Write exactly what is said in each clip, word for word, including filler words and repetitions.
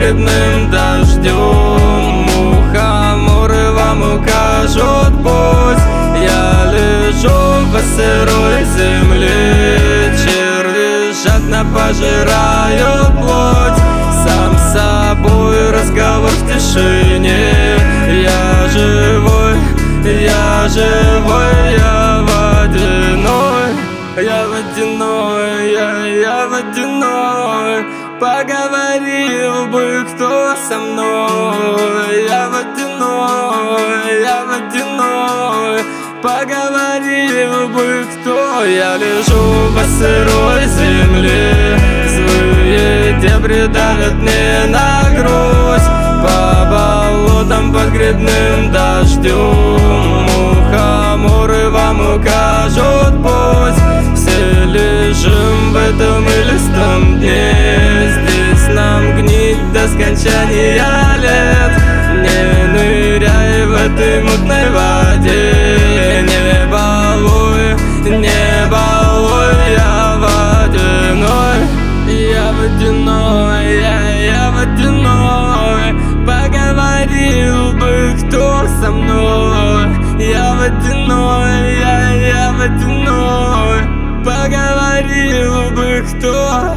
грибным дождем. Мухоморы вам укажут путь. Я лежу по сырой земле, черви жадно пожирают плоть. Сам с собой разговор в тишине. Я живой, я живой, я водяной. Я водяной, я, я водяной. Поговорил бы кто со мной. Я водяной, я водяной. Поговорил бы кто. Я лежу по сырой земле, злые дебри давят мне на грудь. По болотам под грибным дождем. Мухоморы вам укажут путь. Все лежим в этом илистом дне. Здесь нам гнить до скончания лет. Не ныряй в этой мутной воде. Не балуй, не балуй, я водяной. Я водяной, я, я водяной. Поговорил бы кто со мной. Я водяной, я, я водяной. Поговорил бы кто.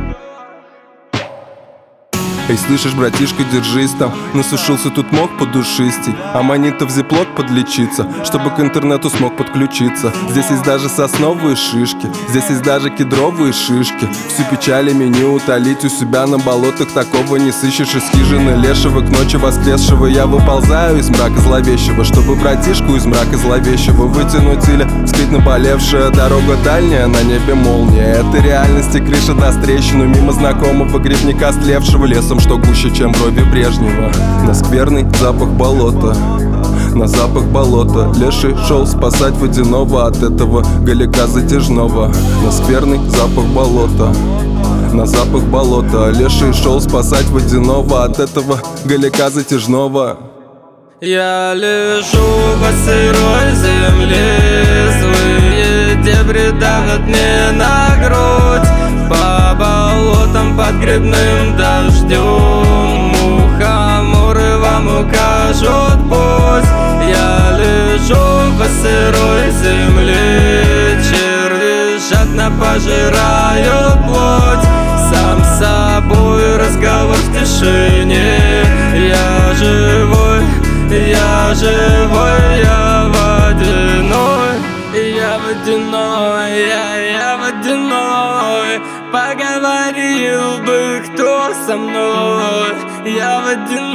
Эй, слышишь, братишка, держись там. Насушился тут мог подушистей, а манит-то в зиплок подлечиться, чтобы к интернету смог подключиться. Здесь есть даже сосновые шишки, здесь есть даже кедровые шишки. Всю печалями не утолить, у себя на болотах такого не сыщешь. Из хижины лешего к ночи воскресшего я выползаю из мрака зловещего, чтобы братишку из мрака зловещего вытянуть или скрыть наболевшая дорога дальняя, на небе молния. Это реальности крыша даст трещину мимо знакомого грибника, стлевшего лесом, что гуще, чем брови Брежнева. На скверный запах болота, на запах болота. Леший шел спасать водяного от этого галика затяжного. На скверный запах болота, на запах болота. Леший шел спасать водяного от этого галика затяжного. Я лежу по сырой земле, злые дебри давят мне на грудь. По болотам под грибным дождем. Мухоморы вам укажут путь. Я лежу по сырой земле, черви жадно пожирают плоть. Сам с собой разговор в тишине. Я живой, я живой, я водяной. Я водяной, я, я водяной. Поговорил бы кто со мной. Я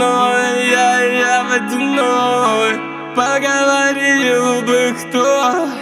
водяной, я, я водяной. Поговорил бы кто.